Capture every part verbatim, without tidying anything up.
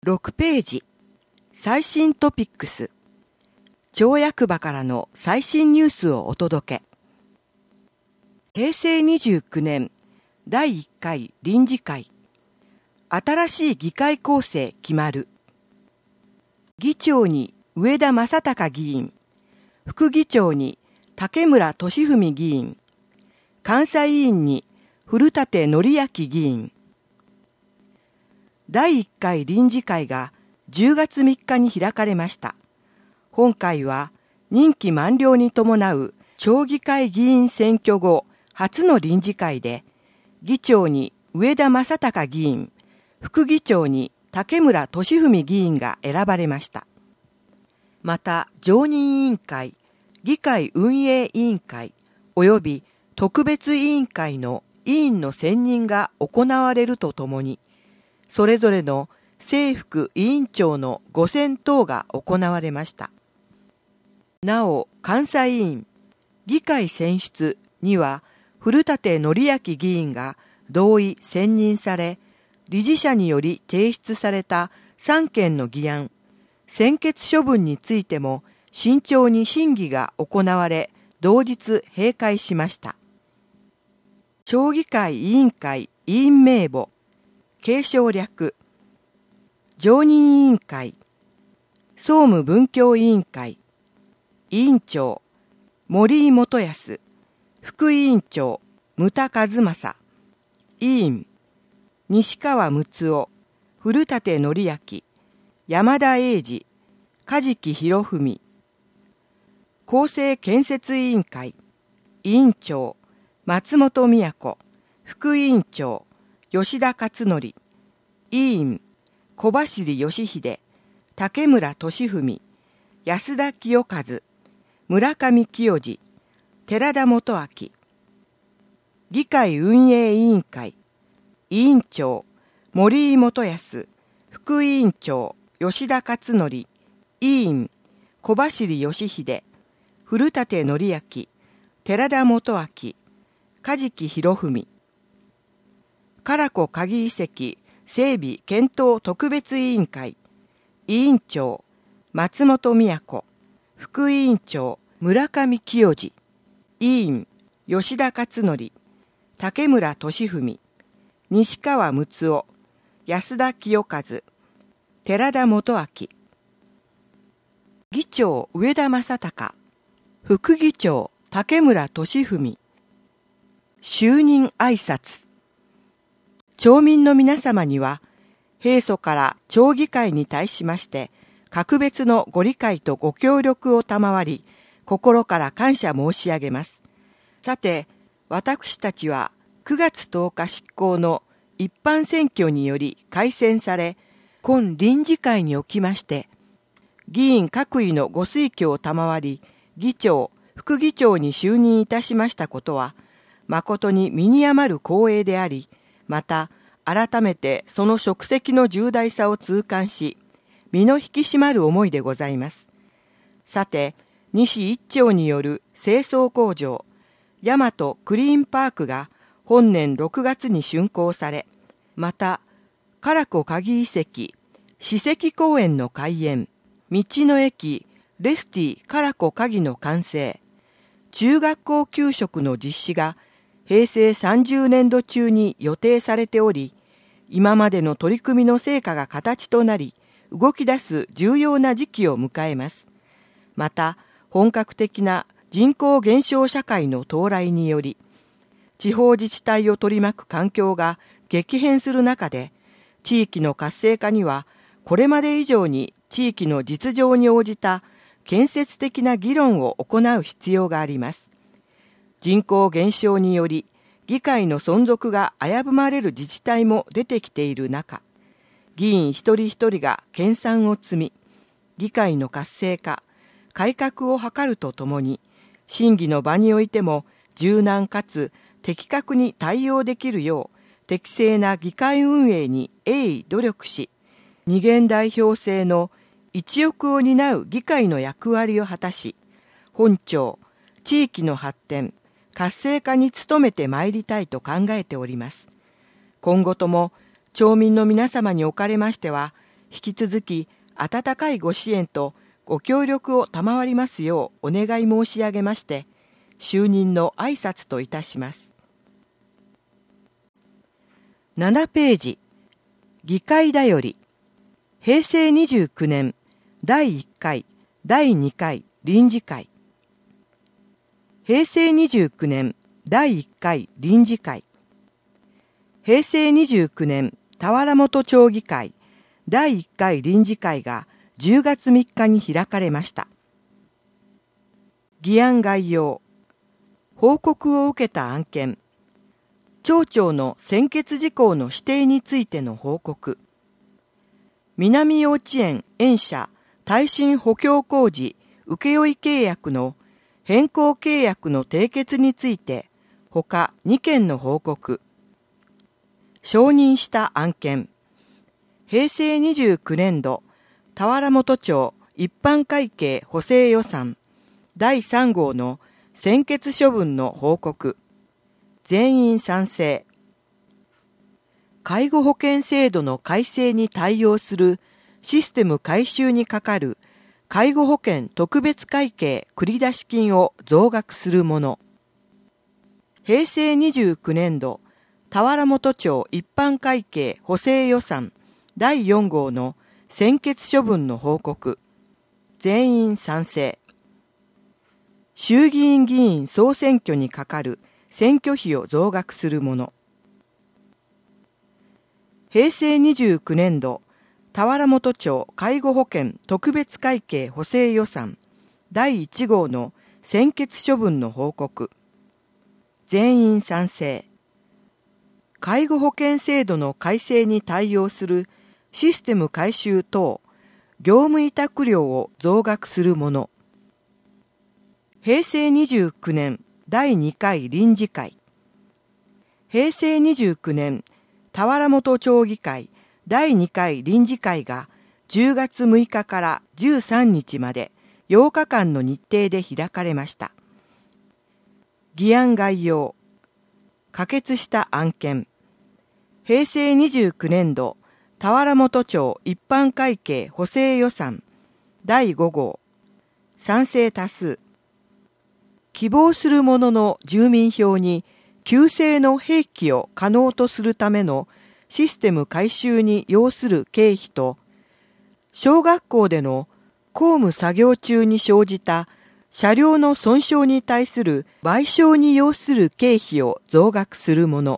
ろくページ、最新トピックス、町役場からの最新ニュースをお届け。へいせいにじゅうきゅうねんだいいっかい臨時会、新しい議会構成決まる。議長に上田正孝議員、副議長に竹村俊文議員、監査委員に古舘憲明議員。だいいっかい臨時会がじゅうがつみっかに開かれました。本会は任期満了に伴う町議会議員選挙後初の臨時会で、議長に上田正孝議員、副議長に竹村俊文議員が選ばれました。また常任委員会、議会運営委員会及び特別委員会の委員の選任が行われるとともに、それぞれの正副委員長のご選等が行われました。なお、監査委員、議会選出には古舘憲明議員が同意選任され、理事者により提出されたさんけんの議案、専決処分についても慎重に審議が行われ、同日閉会しました。町議会委員会委員名簿、継承略、常任委員会、総務文教委員会、委員長、森井元康、副委員長、牟田和正、委員、西川睦夫、古舘憲明、山田英二、梶木博文。公正建設委員会、委員長、松本都、副委員長、吉田勝則、委員、小走義秀、竹村俊文、安田清和、村上清次、寺田元明。議会運営委員会、委員長、森井元康、副委員長、吉田勝則、委員、小走義秀、古舘憲明、寺田元明、梶木博文。唐子鍵遺跡整備検討特別委員会、委員長、松本都、副委員長、村上清次、委員、吉田勝則、竹村俊文、西川睦夫、安田清和、寺田元明。議長上田正孝、副議長竹村俊文。就任挨拶。町民の皆様には、平素から町議会に対しまして、格別のご理解とご協力を賜り、心から感謝申し上げます。さて、私たちはくがつとおか執行の一般選挙により改選され、今臨時会におきまして、議員各位のご推挙を賜り、議長、副議長に就任いたしましたことは、誠に身に余る光栄であり、また改めてその職責の重大さを痛感し、身の引き締まる思いでございます。さて、西一町による清掃工場、大和クリーンパークが本年ろくがつに竣工され、また、唐子鍵遺跡、史跡公園の開園、道の駅、レスティ唐子鍵の完成、中学校給食の実施がへいせいさんじゅうねんど中に予定されており、今までの取り組みの成果が形となり、動き出す重要な時期を迎えます。また、本格的な人口減少社会の到来により、地方自治体を取り巻く環境が激変する中で、地域の活性化には、これまで以上に地域の実情に応じた建設的な議論を行う必要があります。人口減少により、議会の存続が危ぶまれる自治体も出てきている中、議員一人一人が研鑽を積み、議会の活性化、改革を図るとともに、審議の場においても柔軟かつ的確に対応できるよう、適正な議会運営に鋭意努力し、二元代表制の一翼を担う議会の役割を果たし、本町、地域の発展、活性化に努めてまいりたいと考えております。今後とも町民の皆様におかれましては、 引き続き温かいご支援とご協力を賜りますようお願い申し上げまして、就任の挨拶といたします。ななページ、議会だより、へいせいにじゅうきゅうねんだいいっかい、だいにかい臨時会。へいせいにじゅうきゅうねんだいいっかい臨時会。へいせいにじゅうきゅうねん田原本町議会だいいっかい臨時会がじゅうがつみっかに開かれました。議案概要。報告を受けた案件。町長の専決事項の指定についての報告。南幼稚園園舎耐震補強工事請負契約の変更契約の締結について、他にけんの報告。承認した案件。へいせいにじゅうきゅうねんど田原本町一般会計補正予算だいさんごうの専決処分の報告。全員賛成。介護保険制度の改正に対応するシステム改修にかかる介護保険特別会計繰出金を増額するもの。へいせいにじゅうきゅうねんど田原本町一般会計補正予算だいよんごうの専決処分の報告。全員賛成。衆議院議員総選挙にかかる選挙費を増額するもの。へいせいにじゅうきゅうねんど田原本町介護保険特別会計補正予算だいいちごうの専決処分の報告。全員賛成。介護保険制度の改正に対応するシステム改修等業務委託料を増額するもの。へいせいにじゅうきゅうねんだいにかい臨時会。へいせいにじゅうきゅうねん田原本町議会だいにかい臨時会がじゅうがつむいかからじゅうさんにちまでようかかんの日程で開かれました。議案概要。可決した案件。へいせいにじゅうきゅうねんど田原本町一般会計補正予算だいごごう。賛成多数。希望する者の住民票に旧姓の併記を可能とするためのシステム改修に要する経費と、小学校での公務作業中に生じた車両の損傷に対する賠償に要する経費を増額するもの。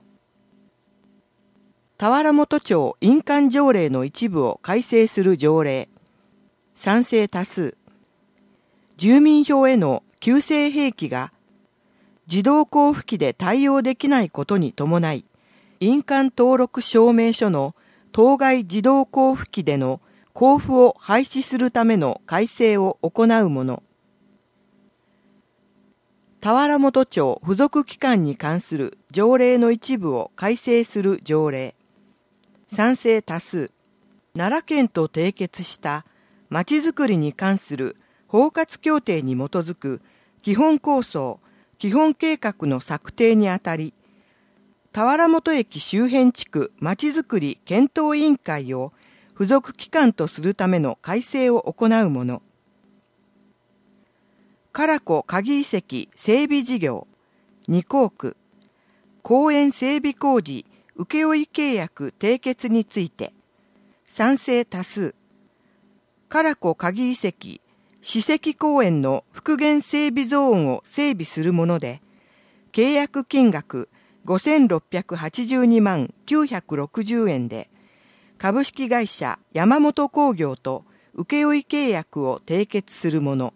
田原本町印鑑条例の一部を改正する条例。賛成多数。住民票への旧姓併記が自動交付機で対応できないことに伴い、印鑑登録証明書の当該自動交付機での交付を廃止するための改正を行うもの。田原本町付属機関に関する条例の一部を改正する条例。賛成多数。奈良県と締結したまちづくりに関する包括協定に基づく基本構想、基本計画の策定にあたり、田原本駅周辺地区まちづくり検討委員会を付属機関とするための改正を行うもの。唐子鍵遺跡整備事業にこうく公園整備工事請負契約締結について賛成多数。唐子鍵遺跡史跡公園の復元整備ゾーンを整備するもので、契約金額ごせんろっぴゃくはちじゅうにまんきゅうひゃくろくじゅうえんで、株式会社山本工業と請負契約を締結するもの。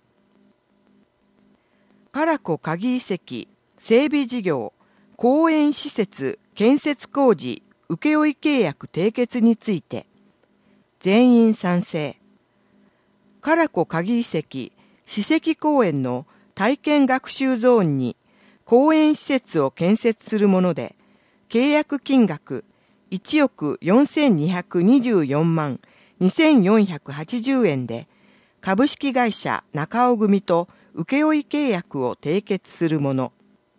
唐子鍵遺跡整備事業公園施設建設工事請負契約締結について、全員賛成。唐子鍵遺跡史跡公園の体験学習ゾーンに公園施設を建設するもので、契約金額いちおくよんせんにひゃくにじゅうよんまんにせんよんひゃくはちじゅうえんで、株式会社中尾組と請負契約を締結するもの。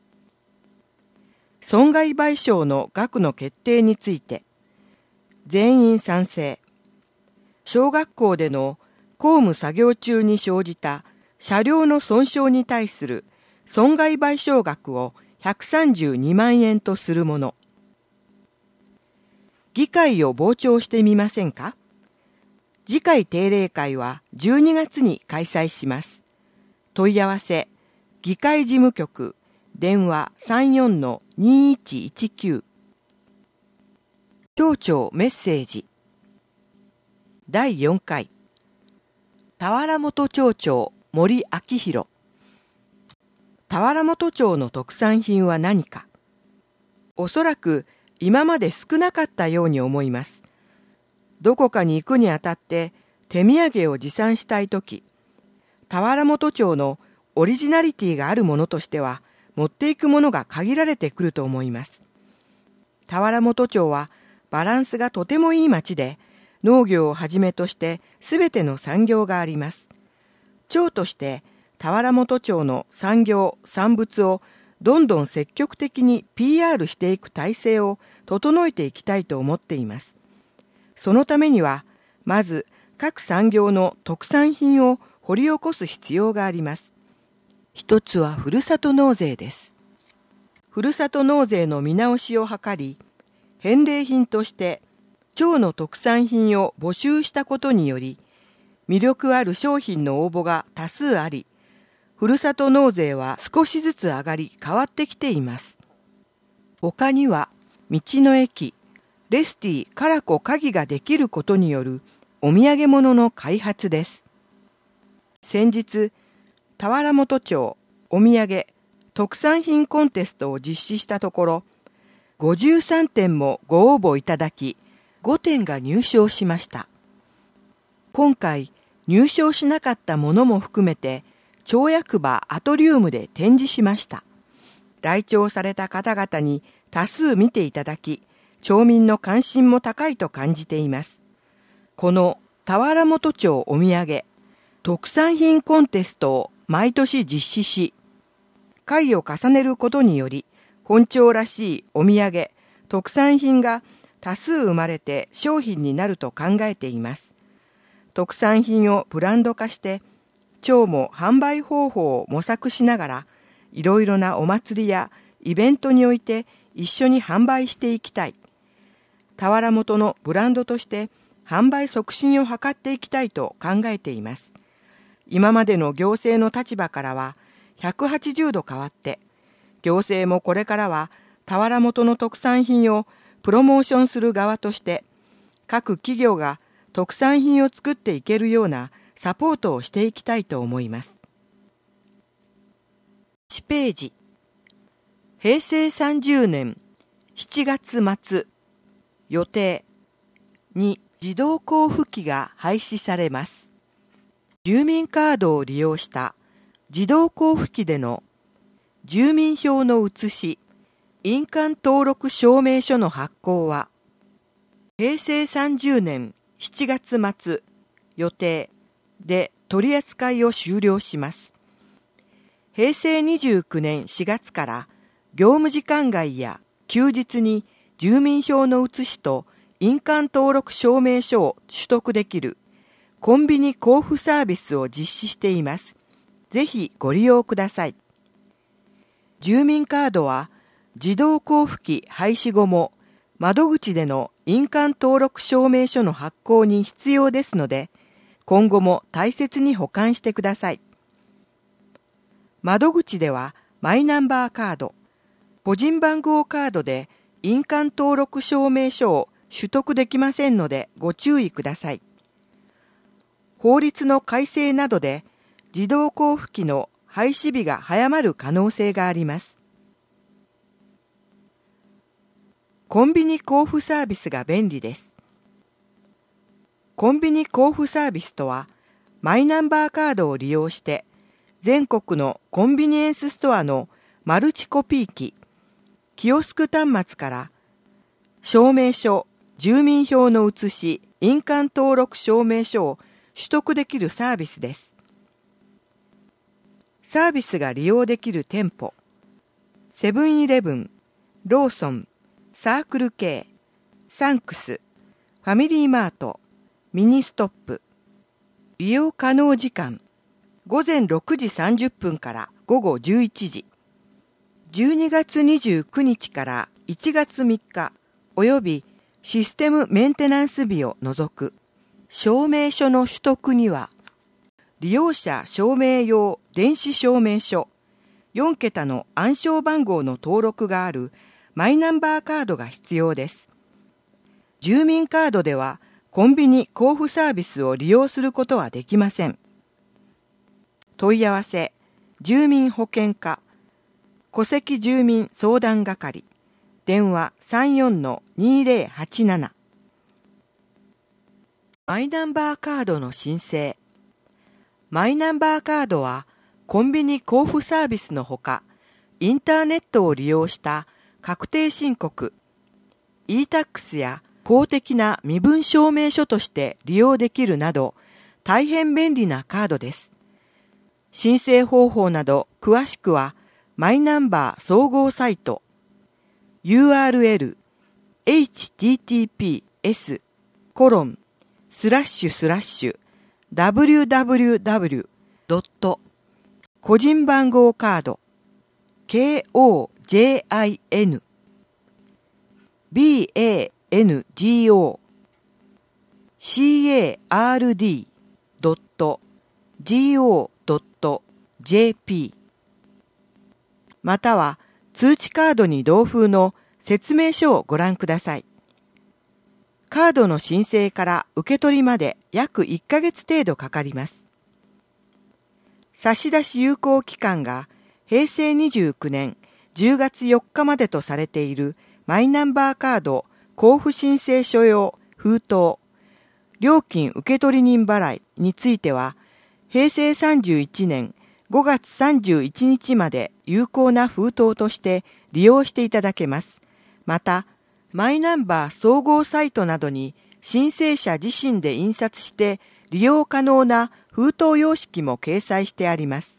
損害賠償の額の決定について、全員賛成。 小学校での公務作業中に生じた車両の損傷に対する損害賠償額をひゃくさんじゅうにまんえんとするもの。議会を傍聴してみませんか？次回定例会はじゅうにがつに開催します。問い合わせ、議会事務局、電話 さんよんのにいちいちきゅう。町長メッセージ。だいよんかい。田原本町長森明弘。田原本町の特産品は何か。おそらく今まで少なかったように思います。どこかに行くにあたって手土産を持参したいとき、田原本町のオリジナリティがあるものとしては持っていくものが限られてくると思います。田原本町はバランスがとてもいい町で、農業をはじめとしてすべての産業があります。町として田原本町の産業・産物をどんどん積極的に ピーアール していく体制を整えていきたいと思っています。そのためには、まず各産業の特産品を掘り起こす必要があります。一つはふるさと納税です。ふるさと納税の見直しを図り、返礼品として町の特産品を募集したことにより、魅力ある商品の応募が多数あり、ふるさと納税は少しずつ上がり変わってきています。他には、道の駅、レスティカラコ鍵ができることによるお土産物の開発です。先日、田原本町お土産特産品コンテストを実施したところ、ごじゅうさんてんもご応募いただき、ごてんが入賞しました。今回、入賞しなかったものも含めて、町役場アトリウムで展示しました。来庁された方々に多数見ていただき、町民の関心も高いと感じています。この田原本町お土産特産品コンテストを毎年実施し、回を重ねることにより、本町らしいお土産特産品が多数生まれて商品になると考えています。特産品をブランド化して、町も販売方法を模索しながら、いろいろなお祭りやイベントにおいて一緒に販売していきたい。田原本のブランドとして販売促進を図っていきたいと考えています。今までの行政の立場からはひゃくはちじゅうど変わって、行政もこれからは田原本の特産品をプロモーションする側として、各企業が特産品を作っていけるようなサポートをしていきたいと思います。いちページ。へいせいさんじゅうねんしちがつまつ予定に自動交付機が廃止されます。住民カードを利用した自動交付機での住民票の写し、印鑑登録証明書の発行は、へいせいさんじゅうねんしちがつまつ予定で取り扱いを終了します。へいせいにじゅうきゅうねんしがつから業務時間外や休日に住民票の写しと印鑑登録証明書を取得できるコンビニ交付サービスを実施しています。ぜひご利用ください。住民カードは自動交付機廃止後も窓口での印鑑登録証明書の発行に必要ですので、今後も大切に保管してください。窓口ではマイナンバーカード、個人番号カードで印鑑登録証明書を取得できませんのでご注意ください。法律の改正などで自動交付機の廃止日が早まる可能性があります。コンビニ交付サービスが便利です。コンビニ交付サービスとは、マイナンバーカードを利用して全国のコンビニエンスストアのマルチコピー機、キオスク端末から証明書、住民票の写し、印鑑登録証明書を取得できるサービスです。サービスが利用できる店舗、セブンイレブン、ローソン、サークル系、サンクス、ファミリーマート、 ミニストップ。利用可能時間、ごぜんろくじさんじゅっぷんからごごじゅういちじ。じゅうにがつにじゅうくにちからいちがつみっかおよびシステムメンテナンス日を除く。証明書の取得には、利用者証明用電子証明書、よんけたの暗証番号の登録があるマイナンバーカードが必要です。住民カードではコンビニ交付サービスを利用することはできません。問い合わせ、住民保険課、戸籍住民相談係、電話 さんよんのにぜろはちなな。マイナンバーカードの申請。マイナンバーカードはコンビニ交付サービスのほか、インターネットを利用した確定申告、イータックス や公的な身分証明書として利用できるなど、大変便利なカードです。申請方法など詳しくは、マイナンバー総合サイト ユーアールエル エイチティーティーピーエス コロンスラッシュスラッシュ ダブリューダブリューダブリュー ドット 個人番号カード ケーオージェーアイエヌ ビーエーエヌジーオー シーエーアールディー ドット ジーオー ドット ジェーピー または通知カードに同封の説明書をご覧ください。カードの申請から受け取りまで約いっかげつ程度かかります。差出有効期間がへいせいにじゅうきゅうねんじゅうがつよっかまでとされているマイナンバーカード交付申請書用封筒、料金受取人払いについては、へいせいさんじゅういちねんごがつさんじゅういちにちまで有効な封筒として利用していただけます。また、マイナンバー総合サイトなどに申請者自身で印刷して利用可能な封筒様式も掲載してあります。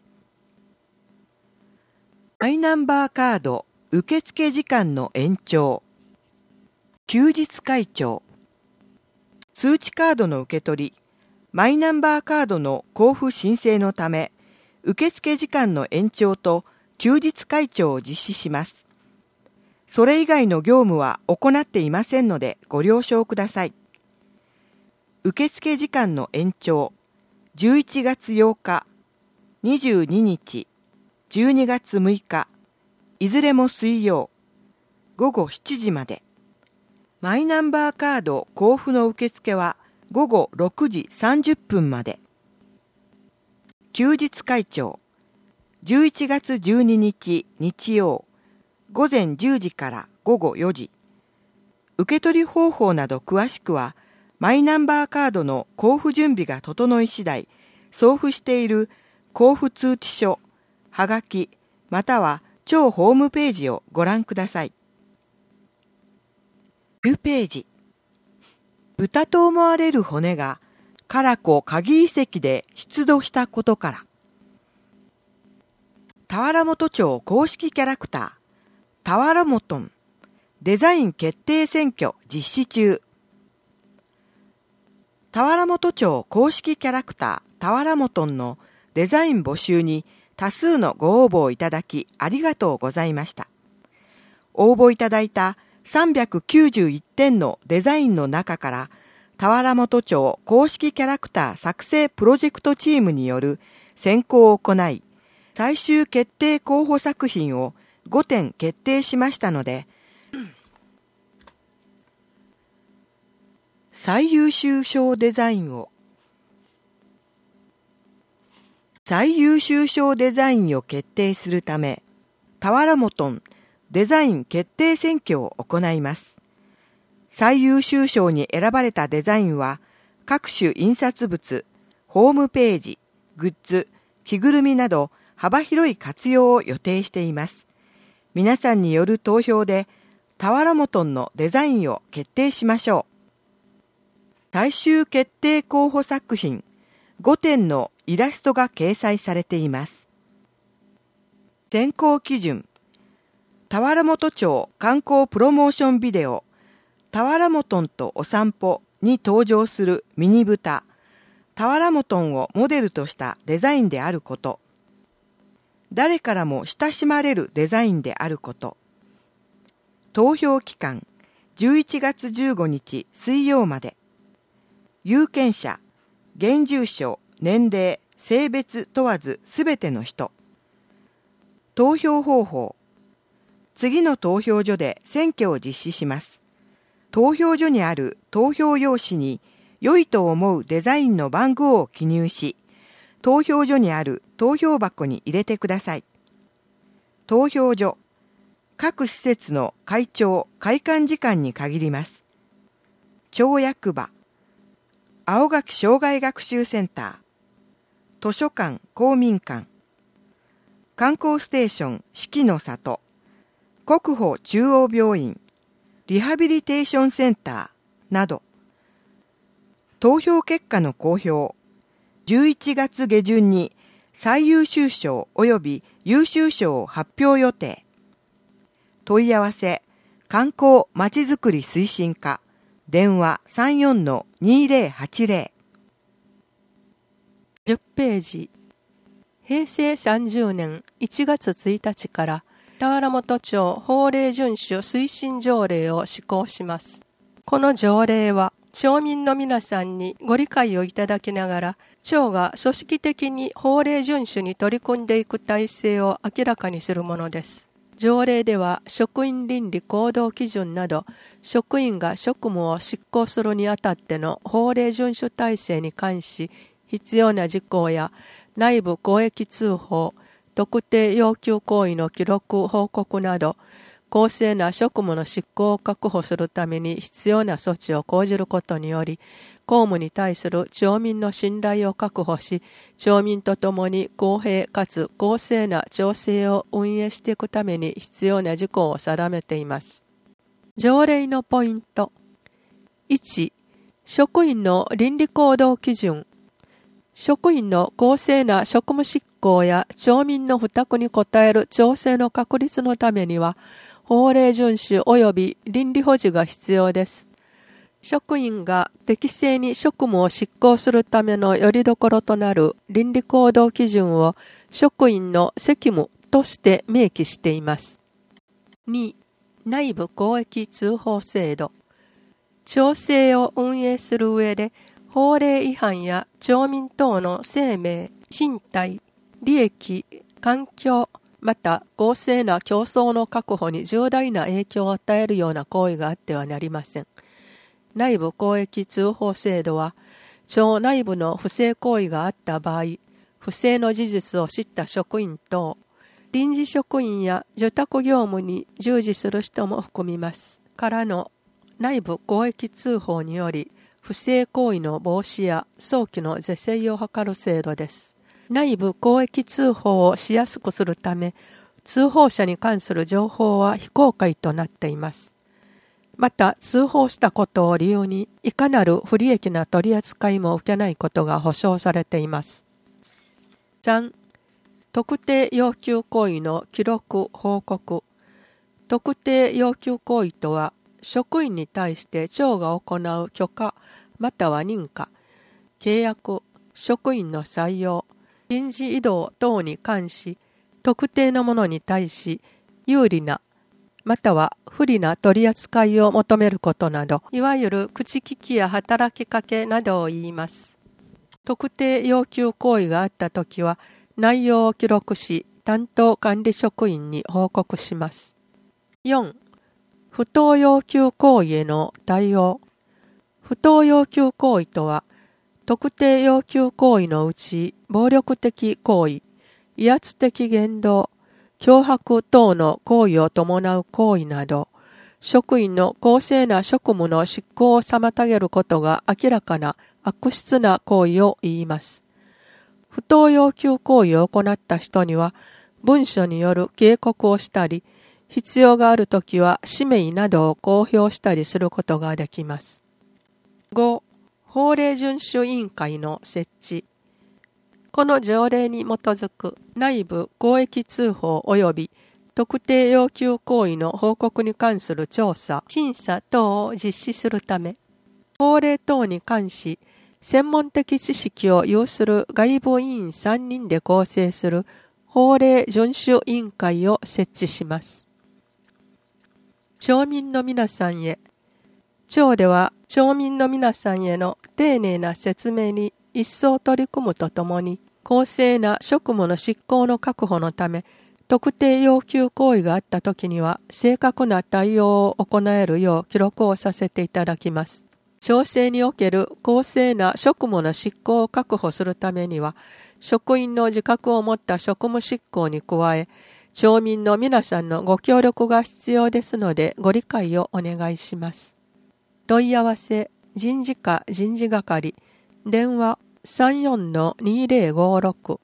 マイナンバーカード受付時間の延長、休日開帳、通知カードの受け取り、マイナンバーカードの交付申請のため、受付時間の延長と休日開帳を実施します。それ以外の業務は行っていませんのでご了承ください。受付時間の延長、じゅういちがつようか、にじゅうににち、じゅうにがつむいか、いずれも水曜、ごごしちじまで。マイナンバーカード交付の受付はごごろくじさんじゅっぷんまで。休日開帳、じゅういちがつじゅうににち日曜、ごぜんじゅうじからごごよじ。受取方法など詳しくは、マイナンバーカードの交付準備が整い次第、送付している交付通知書、はがき、または超ホームページをご覧ください。きゅうページ。豚と思われる骨が唐子鍵遺跡で出土したことから、田原本町公式キャラクター、田原本デザイン決定選挙実施中。田原本町公式キャラクター田原本のデザイン募集に多数のご応募をいただきありがとうございました。応募いただいたさんびゃくきゅうじゅういってんのデザインの中から田原本町公式キャラクター作成プロジェクトチームによる選考を行い、最終決定候補作品をごてん決定しましたので、最優秀賞デザインを最優秀賞デザインを決定するため、田原本デザイン決定選挙を行います。最優秀賞に選ばれたデザインは、各種印刷物、ホームページ、グッズ、着ぐるみなど幅広い活用を予定しています。皆さんによる投票で、田原本のデザインを決定しましょう。最終決定候補作品ごてんのイラストが掲載されています。選考基準、田原本町観光プロモーションビデオ、田原本とお散歩に登場するミニブタ、俵モトンをモデルとしたデザインであること、誰からも親しまれるデザインであること、投票期間じゅういちがつじゅうごにち水曜まで、有権者、現住所、年齢、性別問わずすべての人、投票方法、次の投票所で選挙を実施します。投票所にある投票用紙に良いと思うデザインの番号を記入し、投票所にある投票箱に入れてください。投票所、各施設の会長・会館時間に限ります。町役場、青垣障害学習センター、図書館・公民館、観光ステーション・四季の里、国保中央病院、リハビリテーションセンターなど、投票結果の公表、じゅういちがつげじゅんに最優秀賞及び優秀賞を発表予定。問い合わせ、観光まちづくり推進課、電話 さんよんのにぜろはちぜろ。 じゅっページ。へいせいさんじゅうねんいちがつついたちから俵本町法令遵守推進条例を施行します。この条例は町民の皆さんにご理解をいただきながら、町が組織的に法令遵守に取り組んでいく体制を明らかにするものです。条例では職員倫理行動基準など、職員が職務を執行するにあたっての法令遵守体制に関し、必要な事項や内部公益通報、特定要求行為の記録報告など、公正な職務の執行を確保するために必要な措置を講じることにより、公務に対する町民の信頼を確保し、町民とともに公平かつ公正な町政を運営していくために必要な事項を定めています。条例のポイント。いち、職員の倫理行動基準。職員の公正な職務執行や町民の負託に応える町政の確立のためには、法令遵守及び倫理保持が必要です。職員が適正に職務を執行するための拠り所となる倫理行動基準を職員の責務として明記しています。に、内部公益通報制度。町政を運営する上で、法令違反や町民等の生命、身体、利益、環境、また公正な競争の確保に重大な影響を与えるような行為があってはなりません。内部公益通報制度は、町内部の不正行為があった場合、不正の事実を知った職員等、臨時職員や受託業務に従事する人も含みますからの内部公益通報により、不正行為の防止や早期の是正を図る制度です。内部公益通報をしやすくするため、通報者に関する情報は非公開となっています。また、通報したことを理由に、いかなる不利益な取り扱いも受けないことが保証されています。さん、特定要求行為の記録・報告。特定要求行為とは、職員に対して町が行う許可、または認可、契約、職員の採用、人事異動等に関し、特定のものに対し、有利な、または不利な取り扱いを求めることなど、いわゆる口利きや働きかけなどを言います。特定要求行為があったときは、内容を記録し、担当管理職員に報告します。よん、不当要求行為への対応。不当要求行為とは、特定要求行為のうち、暴力的行為、威圧的言動、脅迫等の行為を伴う行為など、職員の公正な職務の執行を妨げることが明らかな悪質な行為を言います。不当要求行為を行った人には、文書による警告をしたり、必要があるときは氏名などを公表したりすることができます。ご、法令遵守委員会の設置。この条例に基づく内部公益通報及び特定要求行為の報告に関する調査、審査等を実施するため、 法令等に関し、専門的知識を有する外部委員さんにんで構成する法令遵守委員会を設置します。町民の皆さんへ。町では町民の皆さんへの丁寧な説明に一層取り組むとともに、公正な職務の執行の確保のため、特定要求行為があったときには正確な対応を行えるよう記録をさせていただきます。町政における公正な職務の執行を確保するためには、職員の自覚を持った職務執行に加え、町民の皆さんのご協力が必要ですのでご理解をお願いします。問い合わせ、人事課人事係、電話 さんよんのにぜろごろく。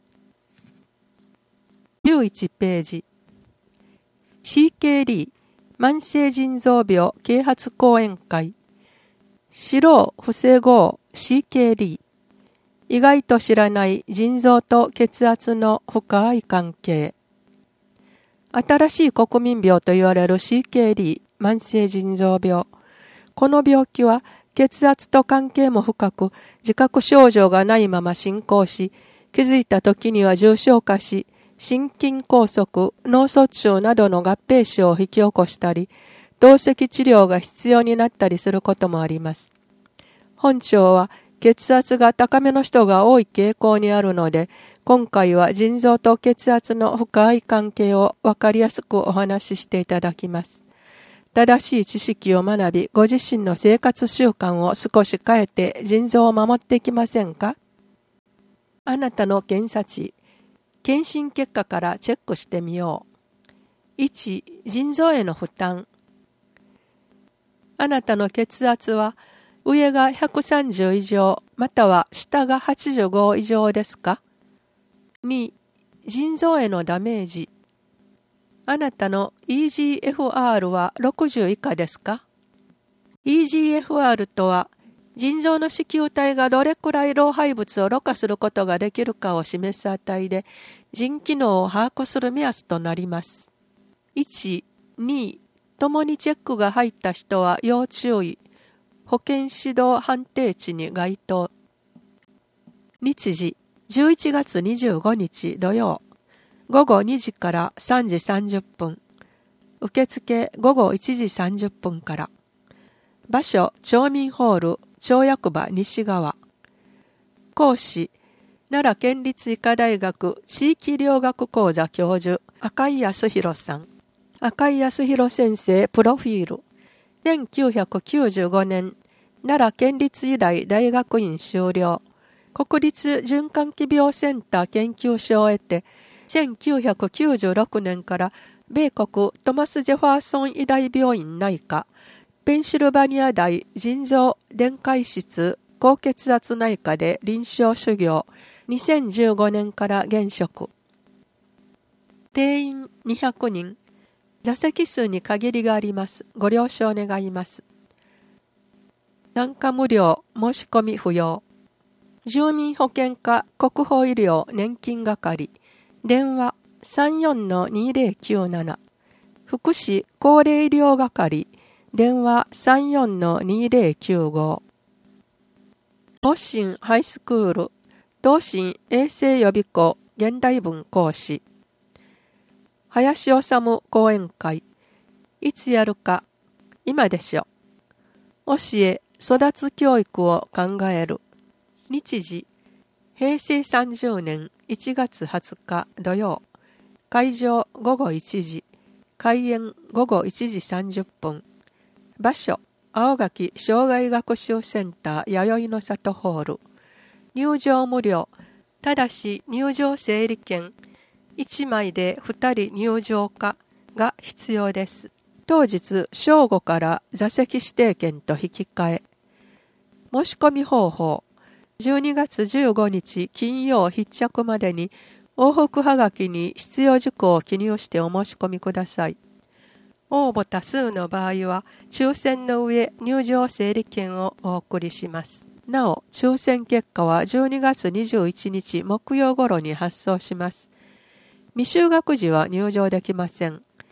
じゅういちページ。シーケーディー 慢性腎臓病啓発講演会。知ろう防ごう シーケーディー。意外と知らない腎臓と血圧の深い関係。新しい国民病と言われる シーケーディー 慢性腎臓病。この病気は血圧と関係も深く、自覚症状がないまま進行し、気づいた時には重症化し、心筋梗塞、脳卒中などの合併症を引き起こしたり、透析治療が必要になったりすることもあります。本庁は血圧が高めの人が多い傾向にあるので、今回は腎臓と血圧の深い関係を分かりやすくお話ししていただきます。正しい知識を学び、ご自身の生活習慣を少し変えて腎臓を守っていきませんか？あなたの検査値、検診結果からチェックしてみよう。いち、腎臓への負担。あなたの血圧は上がひゃくさんじゅう以上、または下がはちじゅうご以上ですか？に、腎臓へのダメージ。あなたの イージーエフアール はろくじゅう以下ですか？ イージーエフアール とは、腎臓の糸球体がどれくらい老廃物をろ過することができるかを示す値で、腎機能を把握する目安となります。いち、に、ともにチェックが入った人は要注意。保健指導判定値に該当。日時、じゅういちがつにじゅうごにち土曜。ごごにじからさんじさんじゅっぷん。受付ごごいちじさんじゅっぷんから。場所、町民ホール、町役場西側。講師、奈良県立医科大学地域医療学講座教授、赤井康弘さん。赤井康弘先生プロフィール。せんきゅうひゃくきゅうじゅうごねん、奈良県立医大大学院修了。国立循環器病センター研究所を得て、せんきゅうひゃくきゅうじゅうろくねんから米国トマス・ジェファーソン医大病院内科、ペンシルバニア大腎臓電解質高血圧内科で臨床修行、にせんじゅうごねんから現職。定員にひゃくにん、座席数に限りがあります。ご了承願います。参加無料、申し込み不要。住民保険課国保医療年金係。電話 さんよんのにぜろきゅうなな。福祉高齢医療係。電話 さんよんのにぜろきゅうご。東進ハイスクール。東進衛生予備校現代文講師。林修講演会。いつやるか、今でしょ。教え、育つ教育を考える。日時、へいせいさんじゅうねんいちがつはつか土曜。会場ごごいちじ。開演ごごいちじさんじゅっぷん。場所、青垣障害学習センター弥生の里ホール。入場無料。ただし入場整理券いちまいでふたり入場可が必要です。当日正午から座席指定券と引き換え。申し込み方法。じゅうにがつじゅうごにち金曜必着までに往復はがきに必要事項を記入してお申し込みください。応募多数の場合は抽選の上入場整理券をお送りします。なお、抽選結果はじゅうにがつにじゅういちにち木曜頃に発送します。未就学児は入場できません。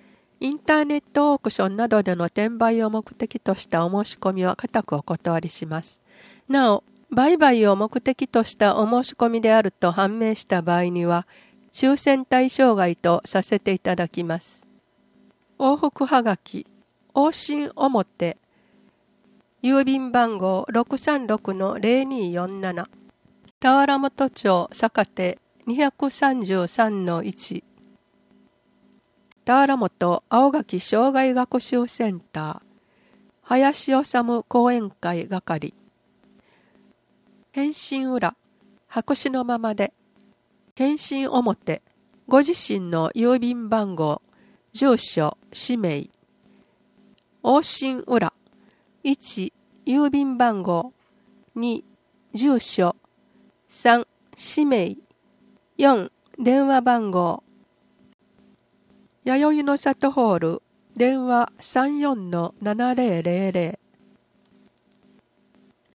インターネットオークションなどでの転売を目的としたお申し込みは固くお断りします。なお、売買を目的としたお申し込みであると判明した場合には、抽選対象外とさせていただきます。往復はがき、往診表、郵便番号 ろくさんろくのゼロにーよんなな、田原本町坂手 にさんさんのいち、田原本青垣障害学習センター、林修講演会係、返信裏、白紙のままで、返信表、ご自身の郵便番号、住所、氏名、往診裏、いち、郵便番号、に、住所、さん、氏名、よん、電話番号、弥生の里ホール、電話 さんよんのななゼロゼロゼロ